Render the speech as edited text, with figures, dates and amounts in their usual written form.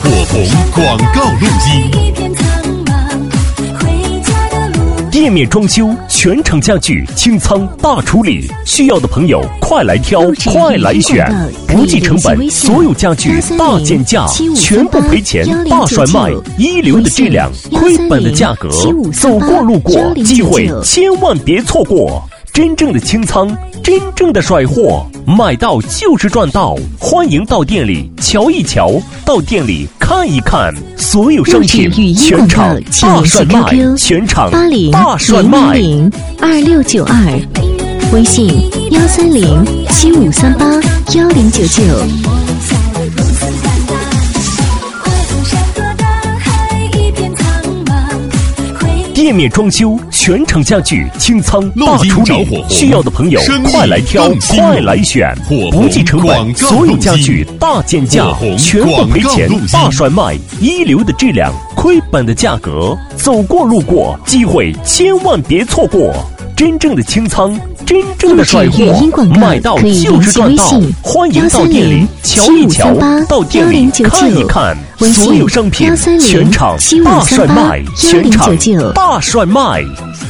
火红广告录音。 店面装修，全场家具清仓大处理，需要的朋友快来挑，快来选，不计成本，所有家具大减价，全部赔钱，大甩卖，一流的质量，亏本的价格，走过路过，机会千万别错过。真正的清仓，真正的甩货，买到就是赚到。欢迎到店里瞧一瞧，到店里看一看，所有商品全场大甩卖，全场大甩卖。 802692，微信13075381099。 店面装修，全场家具清仓大处理，需要的朋友快来挑，快来选，不计成本，所有家具大减价，全部赔钱，大甩卖，一流的质量，亏本的价格，走过路过，机会千万别错过。真正的清仓，真正的甩货，买到就是赚到。欢迎到店里瞧一瞧，到店里看一看，所有商品全场大甩卖，全场大甩卖。